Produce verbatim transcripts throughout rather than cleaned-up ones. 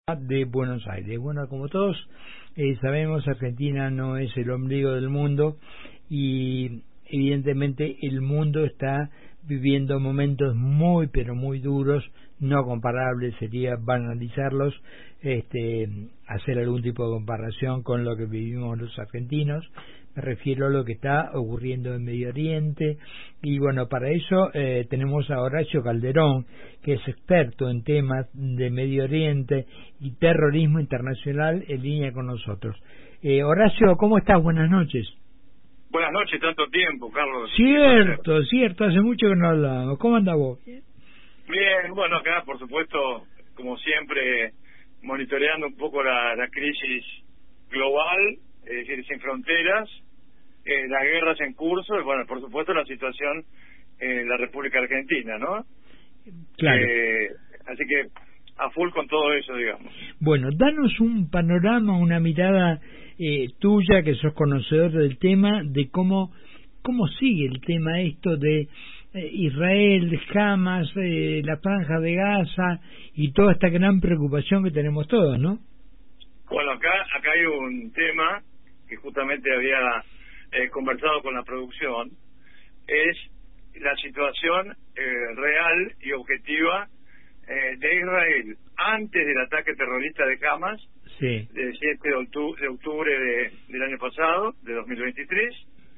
de Buenos Aires. Bueno, como todos eh, sabemos, Argentina no es el ombligo del mundo y evidentemente el mundo está viviendo momentos muy pero muy duros, no comparables, sería banalizarlos, este, hacer algún tipo de comparación con lo que vivimos los argentinos. Me refiero a lo que está ocurriendo en Medio Oriente y bueno, para eso eh, tenemos a Horacio Calderón, que es experto en temas de Medio Oriente y terrorismo internacional, en línea con nosotros. Eh, Horacio, ¿cómo estás? Buenas noches. Buenas noches, tanto tiempo, Carlos. Cierto, cierto, hace mucho que no hablábamos. ¿Cómo andás vos? Bien, bueno, acá por supuesto, como siempre, monitoreando un poco la, la crisis global, es decir, sin fronteras, eh, las guerras en curso y bueno, por supuesto la situación en la República Argentina, ¿no? Claro. Eh, así que a full con todo eso, digamos. Bueno, danos un panorama, una mirada eh, tuya, que sos conocedor del tema, de cómo cómo sigue el tema esto de eh, Israel, de Hamas, eh, la Franja de Gaza y toda esta gran preocupación que tenemos todos, ¿no? Bueno, acá acá hay un tema que justamente había eh, conversado con la producción, es la situación eh, real y objetiva eh, de Israel antes del ataque terrorista de Hamas, sí, del siete de octubre, de, octubre de, del año pasado, de dos mil veintitrés,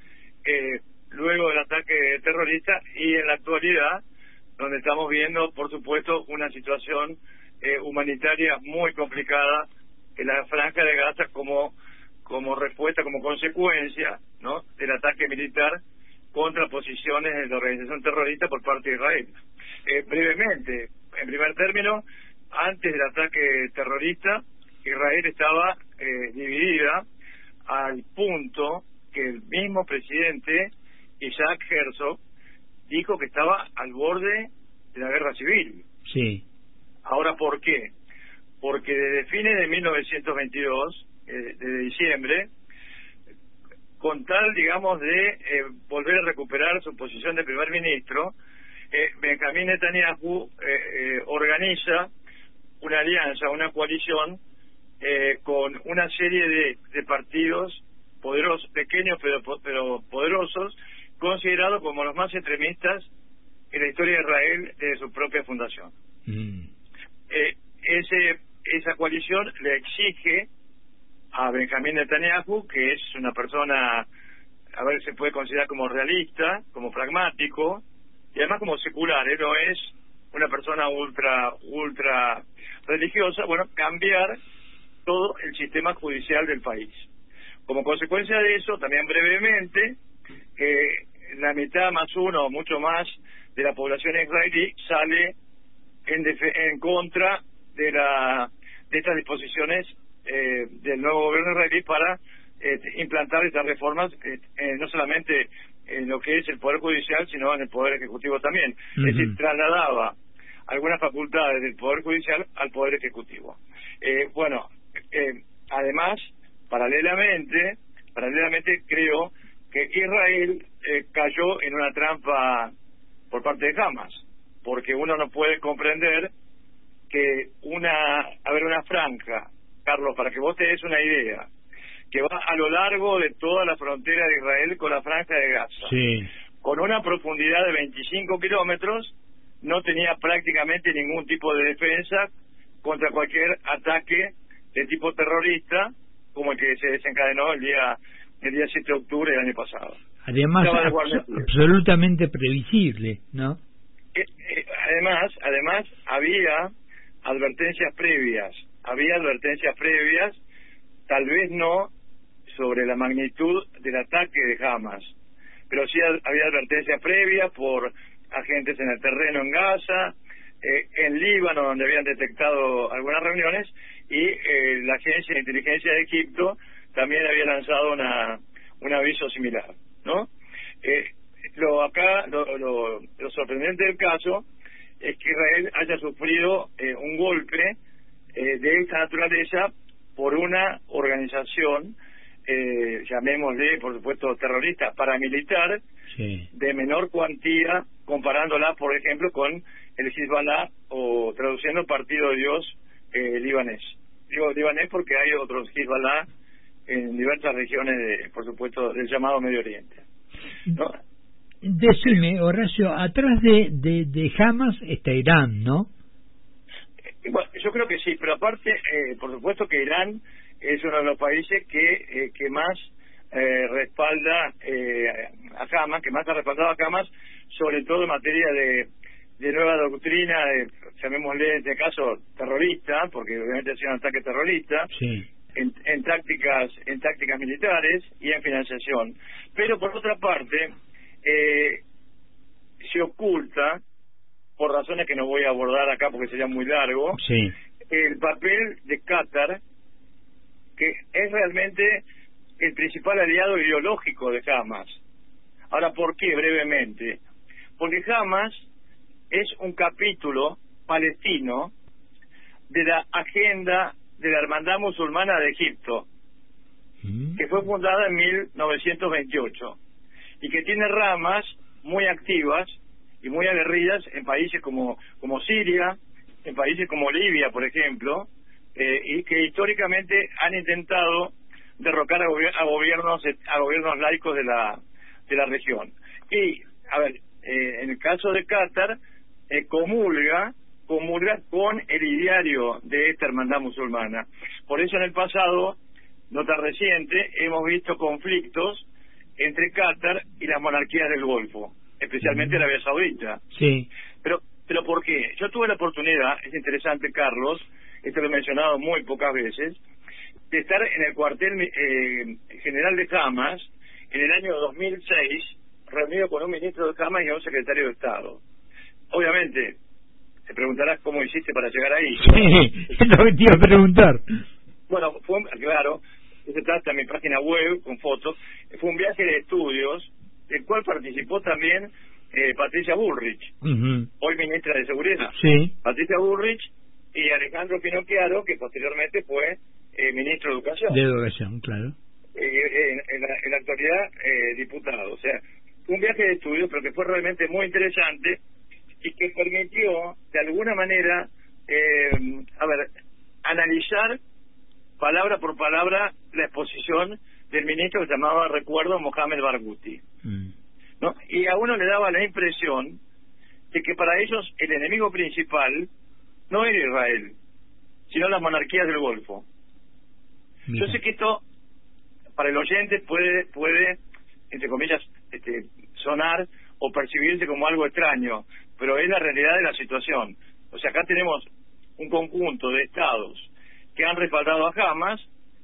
eh, luego del ataque terrorista y en la actualidad, donde estamos viendo, por supuesto, una situación eh, humanitaria muy complicada en la Franja de Gaza como como respuesta, como consecuencia, ¿no?, del ataque militar contra posiciones de la organización terrorista por parte de Israel. Eh, brevemente, en primer término, antes del ataque terrorista, Israel estaba eh, dividida al punto que el mismo presidente Isaac Herzog dijo que estaba al borde de la guerra civil. Sí. Ahora, ¿por qué? Porque desde fines de mil novecientos veintidós, eh, desde diciembre, con tal, digamos, de eh, volver a recuperar su posición de primer ministro, eh, Benjamín Netanyahu eh, eh, organiza una alianza, una coalición eh, con una serie de, de partidos poderosos, pequeños pero, pero poderosos, considerados como los más extremistas en la historia de Israel desde su propia fundación. Mm. Eh, ese esa coalición le exige a Benjamín Netanyahu, que es una persona, a ver, se puede considerar como realista, como pragmático, y además como secular, ¿eh? No es una persona ultra ultra religiosa, bueno, cambiar todo el sistema judicial del país. Como consecuencia de eso, también brevemente, eh, la mitad más uno, o mucho más, de la población israelí sale en, en contra de la de estas disposiciones eh, del nuevo gobierno israelí para eh, implantar estas reformas, eh, eh, no solamente en lo que es el Poder Judicial, sino en el Poder Ejecutivo también. Uh-huh. Es decir, trasladaba algunas facultades del Poder Judicial al Poder Ejecutivo. Eh, bueno, eh, además, paralelamente, paralelamente creo que Israel eh, cayó en una trampa por parte de Hamas, porque uno no puede comprender que una, a ver, una franja, Carlos, para que vos te des una idea, que va a lo largo de toda la frontera de Israel con la Franja de Gaza, sí, con una profundidad de veinticinco kilómetros, no tenía prácticamente ningún tipo de defensa contra cualquier ataque de tipo terrorista, como el que se desencadenó el día el día siete de octubre del año pasado. Además, abs- absolutamente previsible, ¿no? Eh, eh, además, además había advertencias previas, había advertencias previas, tal vez no sobre la magnitud del ataque de Hamas, pero sí había advertencias previas por agentes en el terreno en Gaza, eh, en Líbano, donde habían detectado algunas reuniones, y eh, la agencia de inteligencia de Egipto también había lanzado una un aviso similar, ¿no? Eh, lo acá lo, lo, lo sorprendente del caso es que Israel haya sufrido eh, un golpe eh, de esta naturaleza por una organización, eh, llamémosle, por supuesto, terrorista, paramilitar, sí, de menor cuantía, comparándola, por ejemplo, con el Hezbollah, o traduciendo Partido de Dios eh, libanés. Digo libanés porque hay otros Hezbollah en diversas regiones, de, por supuesto, del llamado Medio Oriente, ¿no? Decime, Horacio, atrás de, de, de Hamas está Irán, ¿no? Eh, bueno, yo creo que sí, pero aparte, eh, por supuesto que Irán es uno de los países que, eh, que más eh, respalda eh, a Hamas, que más ha respaldado a Hamas, sobre todo en materia de, de nueva doctrina, de, llamémosle en este caso terrorista, porque obviamente ha sido un ataque terrorista, sí. en, en tácticas en tácticas militares y en financiación. Pero por otra parte, eh, se oculta, por razones que no voy a abordar acá porque sería muy largo, sí. el papel de Qatar, que es realmente el principal aliado ideológico de Hamas. Ahora, ¿por qué? Brevemente. Porque Hamas es un capítulo palestino de la agenda de la Hermandad Musulmana de Egipto, ¿Mm? que fue fundada en mil novecientos veintiocho y que tiene ramas muy activas y muy aguerridas en países como, como Siria, en países como Libia, por ejemplo, eh, y que históricamente han intentado derrocar a, gobier a gobiernos a gobiernos laicos de la de la región. Y, a ver, eh, en el caso de Qatar, eh, comulga comulga con el ideario de esta hermandad musulmana. Por eso en el pasado, no tan reciente, hemos visto conflictos entre Qatar y las monarquías del Golfo, especialmente mm. Arabia Saudita. Sí. Pero, pero ¿por qué? Yo tuve la oportunidad, es interesante, Carlos, esto lo he mencionado muy pocas veces, de estar en el cuartel eh, general de Hamas en el año dos mil seis, reunido con un ministro de Hamas y un secretario de Estado. Obviamente, te preguntarás cómo hiciste para llegar ahí. Sí, es lo que te iba a preguntar. Bueno, fue, claro, se trata de mi página web con fotos, fue un viaje de estudios, del cual participó también eh, Patricia Bullrich, uh-huh. hoy ministra de Seguridad. Sí. Patricia Bullrich y Alejandro Finocchiaro, que posteriormente fue eh, ministro de Educación. De Educación, claro. Eh, en, en, la, en la actualidad, eh, diputado. O sea, fue un viaje de estudios, pero que fue realmente muy interesante y que permitió, de alguna manera, eh, a ver, analizar palabra por palabra la exposición del ministro que se llamaba, recuerdo, Mohamed Barghouti. Mm. ¿No? Y a uno le daba la impresión de que para ellos el enemigo principal no era Israel, sino las monarquías del Golfo. Mira. Yo sé que esto, para el oyente, puede, puede entre comillas, este, sonar o percibirse como algo extraño, pero es la realidad de la situación. O sea, acá tenemos un conjunto de estados que han respaldado a Hamas,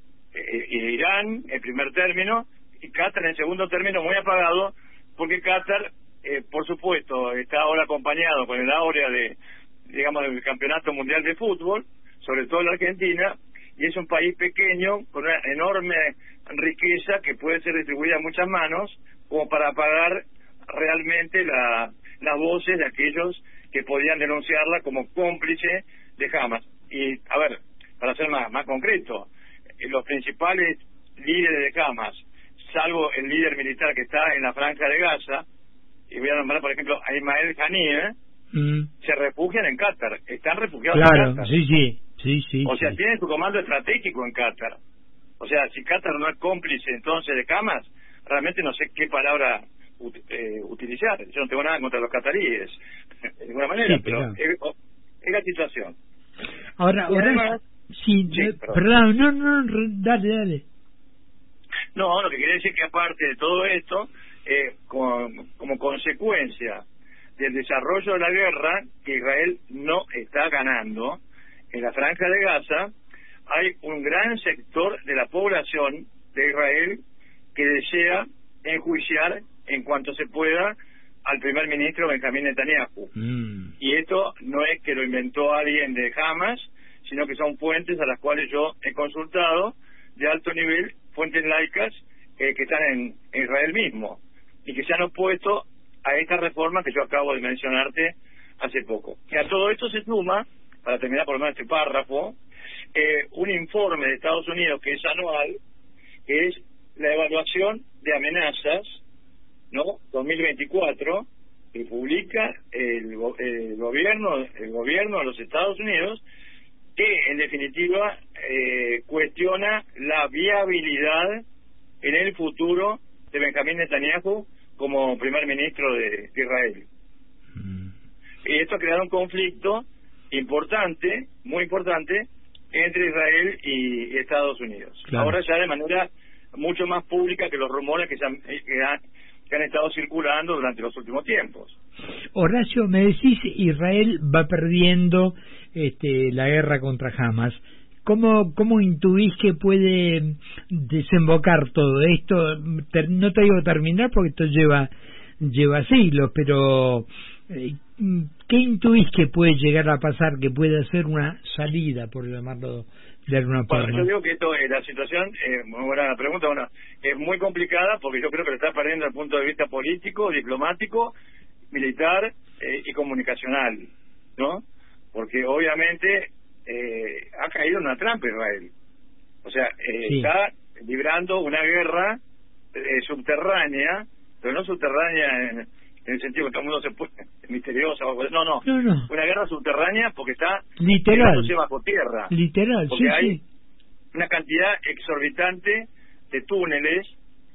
eh, eh, Irán en primer término, y Qatar en segundo término, muy apagado, porque Qatar, eh, por supuesto, está ahora acompañado con el áurea de, digamos, del Campeonato Mundial de Fútbol, sobre todo la Argentina, y es un país pequeño, con una enorme riqueza que puede ser distribuida en muchas manos, como para apagar realmente la, las voces de aquellos que podían denunciarla como cómplice de Hamas. Y, a ver, para ser más, más concreto, los principales líderes de Hamas, salvo el líder militar que está en la Franja de Gaza, y voy a nombrar, por ejemplo, a Ismael Haniyeh, mm. se refugian en Qatar, están refugiados claro, en Qatar. sí, sí, sí, sí. O sea, sí. tienen su comando estratégico en Qatar. O sea, si Qatar no es cómplice entonces de Hamas, realmente no sé qué palabra ut eh, utilizar. Yo no tengo nada contra los cataríes, de ninguna manera, sí, pero, pero es, es la situación. Ahora, ahora además, sí, sí, perdón, no, no, dale, dale. No, lo que quiere decir que aparte de todo esto, eh, con, como consecuencia del desarrollo de la guerra que Israel no está ganando en la Franja de Gaza, hay un gran sector de la población de Israel que desea enjuiciar en cuanto se pueda al primer ministro Benjamín Netanyahu. Mm. Y esto no es que lo inventó alguien de Hamas, sino que son fuentes a las cuales yo he consultado de alto nivel, fuentes laicas eh, que están en, en Israel mismo y que se han opuesto a esta reforma que yo acabo de mencionarte hace poco. Y a todo esto se suma, para terminar por lo menos este párrafo, eh, un informe de Estados Unidos que es anual, que es la evaluación de amenazas, ¿no? dos mil veinticuatro, que publica el, el gobierno el gobierno de los Estados Unidos, que en definitiva eh, cuestiona la viabilidad en el futuro de Benjamín Netanyahu como primer ministro de, de Israel. Mm. Y esto ha creado un conflicto importante, muy importante, entre Israel y, y Estados Unidos. Claro. Ahora ya de manera mucho más pública que los rumores que, se han, que, han, que han estado circulando durante los últimos tiempos. Horacio, me decís, Israel va perdiendo este, la guerra contra Hamas. ¿Cómo, ¿Cómo intuís que puede desembocar todo esto? No te digo terminar porque esto lleva lleva siglos, pero eh, ¿qué intuís que puede llegar a pasar, que puede ser una salida, por llamarlo de alguna forma? Bueno, yo digo que esto, eh, la situación, eh, muy buena pregunta, bueno, es muy complicada porque yo creo que lo está perdiendo desde el punto de vista político, diplomático, militar eh, y comunicacional, ¿no? Porque obviamente eh, ha caído en una trampa Israel. O sea, eh, sí. está librando una guerra eh, subterránea, pero no subterránea en, en el sentido que todo el mundo se puede, misteriosa, o, no, no, no, no, una guerra subterránea porque está literal, bajo tierra. Literal, porque sí, hay sí. una cantidad exorbitante de túneles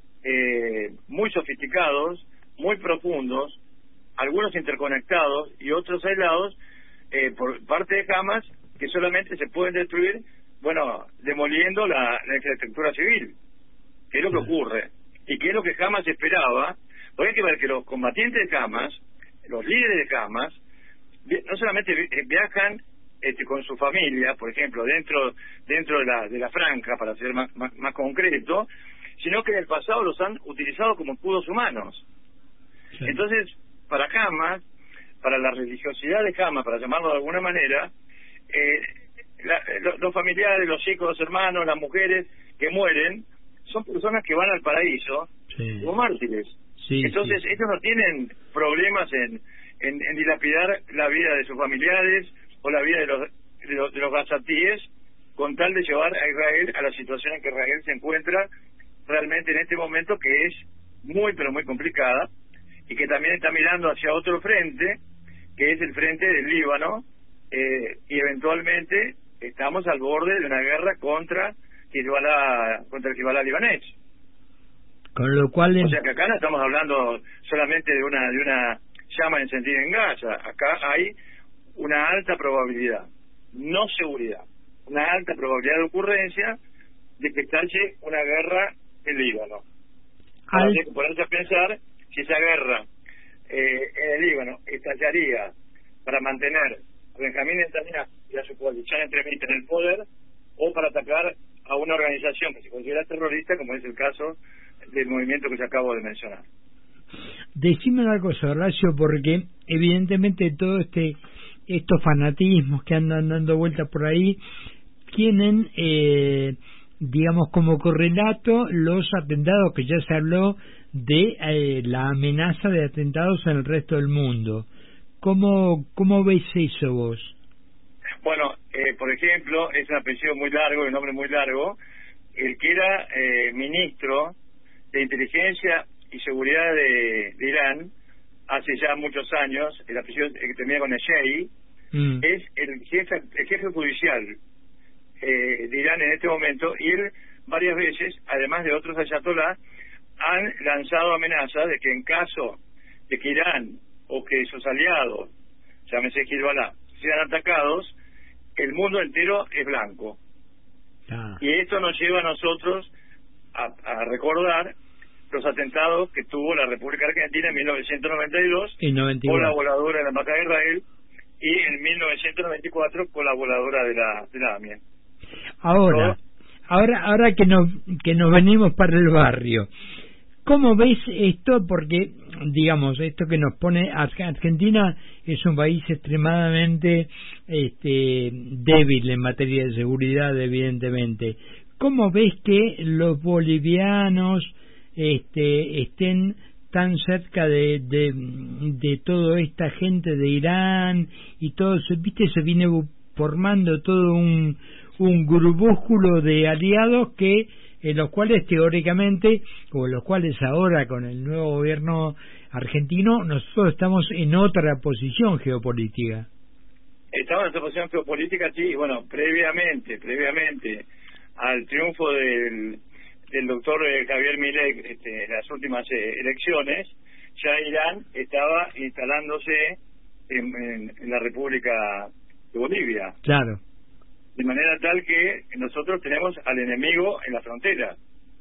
eh, muy sofisticados, muy profundos, algunos interconectados y otros aislados eh, por parte de Hamas, que solamente se pueden destruir, bueno, demoliendo la, la infraestructura civil, que es lo que ocurre, y que es lo que Hamas esperaba, porque hay que ver que los combatientes de Hamas, los líderes de Hamas, no solamente viajan este, con su familia, por ejemplo, dentro dentro de la, de la franja, para ser más, más, más concreto, sino que en el pasado los han utilizado como escudos humanos. Sí. Entonces, para Hamas, para la religiosidad de Hamas, para llamarlo de alguna manera, eh, la, lo, los familiares, los hijos, los hermanos, las mujeres que mueren, son personas que van al paraíso sí. como mártires. Sí, Entonces, sí. ellos no tienen problemas en, en, en dilapidar la vida de sus familiares o la vida de los, de los, de los gazatíes, con tal de llevar a Israel a la situación en que Israel se encuentra realmente en este momento, que es muy, pero muy complicada, y que también está mirando hacia otro frente, que es el frente del Líbano, eh, y eventualmente estamos al borde de una guerra contra Hezbollah, contra el Hezbollah libanés. Con lo cual, o sea que acá no estamos hablando solamente de una de una llama encendida en Gaza. Acá hay una alta probabilidad, no seguridad, una alta probabilidad de ocurrencia de que estalle una guerra en Líbano. Ahora hay que ponerse a pensar si esa guerra eh, en el Líbano estallaría para mantener a Benjamín Netanyahu y a su coalición extremista en el poder, o para atacar a una organización que se considera terrorista, como es el caso del movimiento que se acabo de mencionar. Decime una cosa, Horacio, porque evidentemente todo este estos fanatismos que andan dando vueltas por ahí tienen, eh, digamos, como correlato los atentados, que ya se habló de eh, la amenaza de atentados en el resto del mundo. ¿Cómo, cómo ves eso vos? Bueno, eh, por ejemplo, es un apellido muy largo, un nombre muy largo, el que era eh, ministro de Inteligencia y Seguridad de, de Irán hace ya muchos años, el apellido que termina con Eshei, mm. es el jefe, el jefe judicial eh, de Irán en este momento, y él varias veces, además de otros ayatolás, han lanzado amenazas de que en caso de que Irán o que sus aliados, llámese Hezbollah, sean atacados, el mundo entero es blanco. Ah. Y esto nos lleva a nosotros a, a recordar los atentados que tuvo la República Argentina en mil novecientos noventa y dos y noventa y cuatro. Con la voladora de la Embajada de Israel, y en mil novecientos noventa y cuatro con la voladora de la de la AMIA. Ahora, ¿no? ahora, ahora que nos que nos venimos para el barrio, ¿cómo ves esto? Porque, digamos, esto que nos pone Argentina es un país extremadamente este, débil en materia de seguridad, evidentemente. ¿Cómo ves que los bolivianos este, estén tan cerca de, de, de toda esta gente de Irán y todo eso? ¿Viste? Se viene formando todo un, un grupúsculo de aliados que en los cuales teóricamente, o los cuales ahora con el nuevo gobierno argentino, nosotros estamos en otra posición geopolítica. estaba en esta posición geopolítica, sí, bueno, previamente, previamente al triunfo del, del doctor Javier Milei este, en las últimas eh, elecciones, ya Irán estaba instalándose en, en, en la República de Bolivia. Claro. De manera tal que nosotros tenemos al enemigo en la frontera.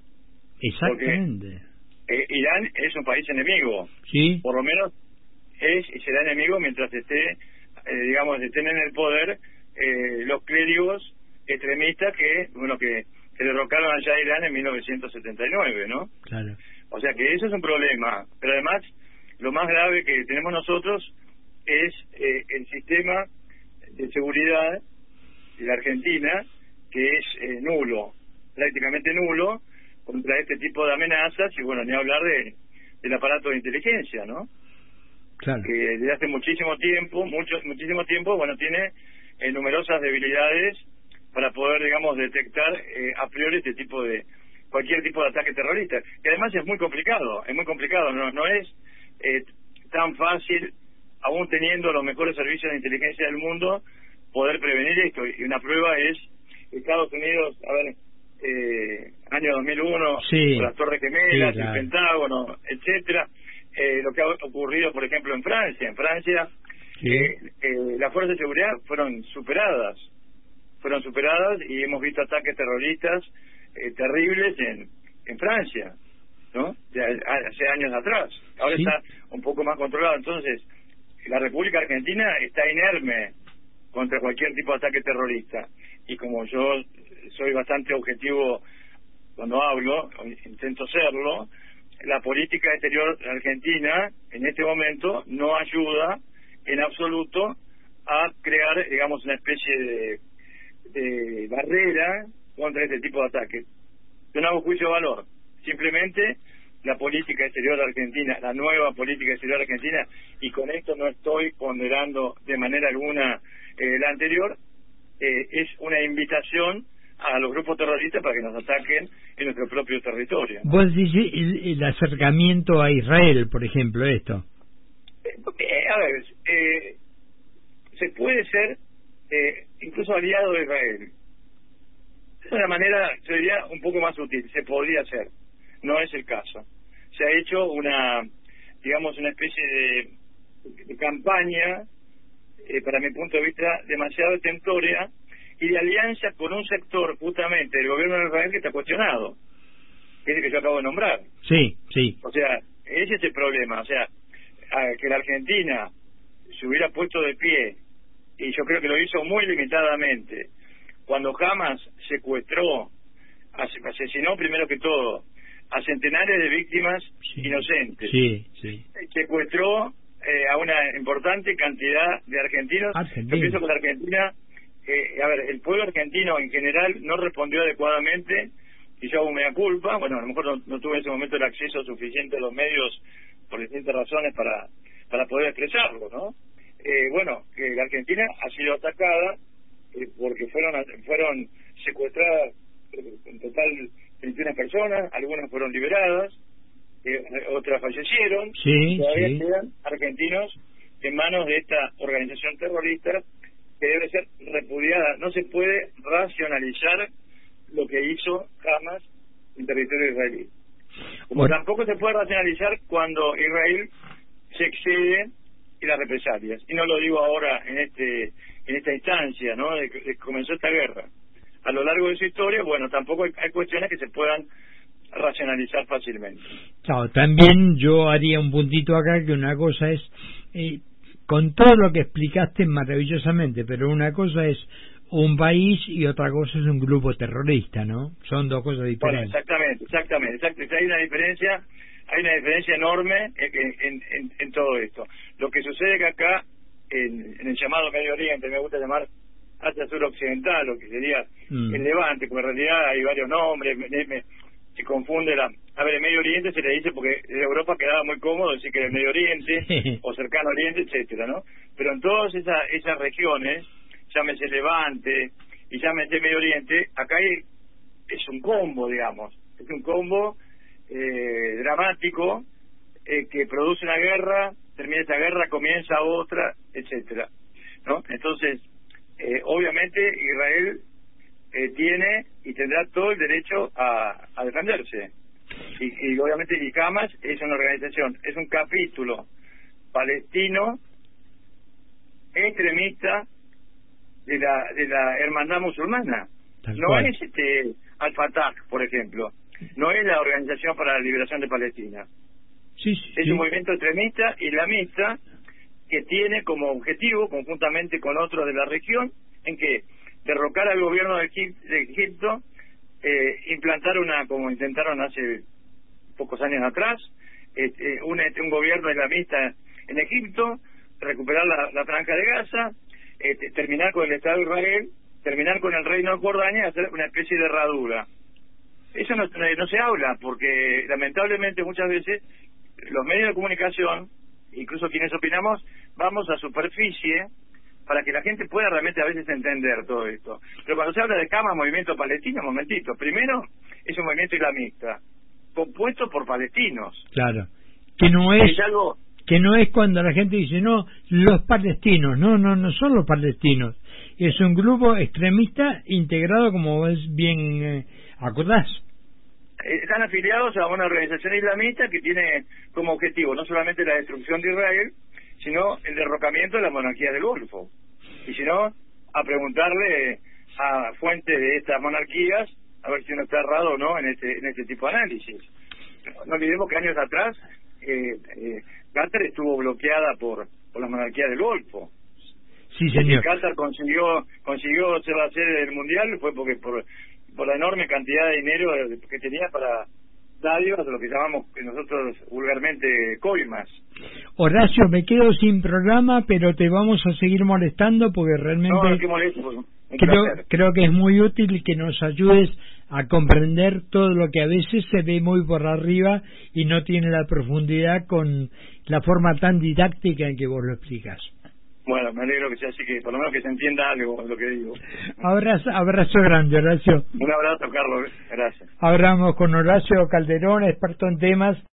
Exactamente. Porque, eh, Irán es un país enemigo. Sí. Por lo menos es y será enemigo mientras esté, eh, digamos, estén en el poder eh, los clérigos extremistas que, bueno, que, que derrocaron allá a Irán en mil novecientos setenta y nueve, ¿no? Claro. O sea que eso es un problema. Pero además, lo más grave que tenemos nosotros es eh, el sistema de seguridad de la Argentina, que es eh, nulo, prácticamente nulo, contra este tipo de amenazas, y bueno, ni hablar de del aparato de inteligencia, ¿no? Claro. Que desde hace muchísimo tiempo, mucho, muchísimo tiempo, bueno, tiene eh, numerosas debilidades para poder, digamos, detectar eh, a priori este tipo de, cualquier tipo de ataque terrorista, que además es muy complicado, es muy complicado, no, no es eh, tan fácil, aún teniendo los mejores servicios de inteligencia del mundo, poder prevenir esto. Y una prueba es Estados Unidos, a ver, eh, año dos mil uno, sí, con las Torres Gemelas, sí, claro. el Pentágono, etcétera. Eh, lo que ha ocurrido, por ejemplo, en Francia. En Francia, sí. eh, eh, las fuerzas de seguridad fueron superadas, fueron superadas y hemos visto ataques terroristas eh, terribles en, en Francia, ¿no? Ya, hace años atrás. Ahora sí. Está un poco más controlado. Entonces, la República Argentina está inerme contra cualquier tipo de ataque terrorista. Y como yo soy bastante objetivo cuando hablo, intento serlo, la política exterior argentina en este momento no ayuda en absoluto a crear, digamos, una especie de, de barrera contra este tipo de ataques. Yo no hago juicio de valor, simplemente la política exterior argentina, la nueva política exterior argentina, y con esto no estoy ponderando de manera alguna eh, la anterior, eh, es una invitación a los grupos terroristas para que nos ataquen en nuestro propio territorio, ¿no? Vos dices el, el acercamiento a Israel, por ejemplo, esto. Eh, a ver, eh, se puede ser eh, incluso aliado de Israel. De una manera, yo diría, un poco más sutil, se podría hacer. No es el caso. Se ha hecho una, digamos, una especie de, de campaña, eh, para mi punto de vista, demasiado tentoria, y de alianza con un sector, justamente, del gobierno de Israel que está cuestionado, que es el que yo acabo de nombrar. Sí, sí. O sea, ese es el problema. O sea, a, que la Argentina se hubiera puesto de pie, y yo creo que lo hizo muy limitadamente, cuando Hamas secuestró, asesinó primero que todo a centenares de víctimas sí. inocentes, sí, sí. secuestró eh, a una importante cantidad de argentinos. Argentina. Yo pienso que la Argentina, eh, a ver, el pueblo argentino en general no respondió adecuadamente, y yo hago mea culpa. Bueno, a lo mejor no, no tuve en ese momento el acceso suficiente a los medios por distintas razones para para poder expresarlo, ¿no? Eh, bueno, que la Argentina ha sido atacada eh, porque fueron fueron secuestradas eh, en total veintiuna personas, algunas fueron liberadas, eh, otras fallecieron, sí, todavía sí. quedan argentinos en manos de esta organización terrorista que debe ser repudiada. No se puede racionalizar lo que hizo Hamas en territorio israelí. Como bueno. Tampoco se puede racionalizar cuando Israel se excede en las represalias. Y no lo digo ahora en este en esta instancia, ¿no?, de que comenzó esta guerra. A lo largo de su historia, bueno, tampoco hay, hay cuestiones que se puedan racionalizar fácilmente. Claro, también yo haría un puntito acá, que una cosa es, eh, con todo lo que explicaste maravillosamente, pero una cosa es un país y otra cosa es un grupo terrorista, ¿no? Son dos cosas diferentes. Bueno, exactamente, exactamente, exactamente. Hay una diferencia, hay una diferencia enorme en, en, en, en todo esto. Lo que sucede que acá, en, en el llamado Medio Oriente, me gusta llamar Asia Suroccidental, lo que sería mm. el Levante, porque en realidad hay varios nombres, me, me, se confunde la... A ver, el Medio Oriente se le dice porque de Europa quedaba muy cómodo decir que era el Medio Oriente, o cercano Oriente, etcétera, ¿no? Pero en todas esas, esas regiones, llámese Levante y llámese Medio Oriente, acá hay, es un combo, digamos, es un combo eh, dramático eh, que produce una guerra, termina esa guerra, comienza otra, etcétera. ¿no? Entonces, eh, obviamente Israel eh, tiene y tendrá todo el derecho a, a defenderse. Y, y obviamente y Hamas es una organización, es un capítulo palestino extremista de la de la hermandad musulmana. Tal no cual. es este Al-Fatah, por ejemplo, no es la Organización para la Liberación de Palestina. Sí, sí, Es sí. un movimiento extremista islamista que tiene como objetivo, conjuntamente con otros de la región, en que derrocar al gobierno de, Egip de Egipto, eh, implantar una, como intentaron hace pocos años atrás, eh, eh, un, un gobierno islamista en Egipto, recuperar la, la franja de Gaza, eh, terminar con el Estado de Israel, terminar con el Reino de Jordania y hacer una especie de herradura. Eso no, no se habla, porque lamentablemente muchas veces los medios de comunicación, incluso quienes opinamos, vamos a superficie para que la gente pueda realmente a veces entender todo esto. Pero cuando se habla de Hamas, movimiento palestino, momentito, primero es un movimiento islamista, compuesto por palestinos. Claro. Que no es, es algo... que no es cuando la gente dice, no, los palestinos, no, no, no son los palestinos. Es un grupo extremista integrado, como vos bien eh, acordás. Están afiliados a una organización islamista que tiene como objetivo no solamente la destrucción de Israel, sino el derrocamiento de la monarquía del Golfo. Y si no, a preguntarle a fuentes de estas monarquías a ver si uno está errado o no en este, en este tipo de análisis. No olvidemos que años atrás eh, eh, Qatar estuvo bloqueada por, por las monarquías del Golfo. Sí, señor. Y Qatar consiguió consiguió ser la sede del Mundial fue porque por por la enorme cantidad de dinero que tenía para dádivas, lo que llamamos nosotros vulgarmente coimas. Horacio, me quedo sin programa, pero te vamos a seguir molestando porque realmente no, qué molesto, pues, creo, creo que es muy útil que nos ayudes a comprender todo lo que a veces se ve muy por arriba y no tiene la profundidad con la forma tan didáctica en que vos lo explicas. Bueno, me alegro que sea así, que por lo menos que se entienda algo de lo que digo. Abrazo, abrazo grande, Horacio. Un abrazo, Carlos. Gracias. Hablamos con Horacio Calderón, experto en temas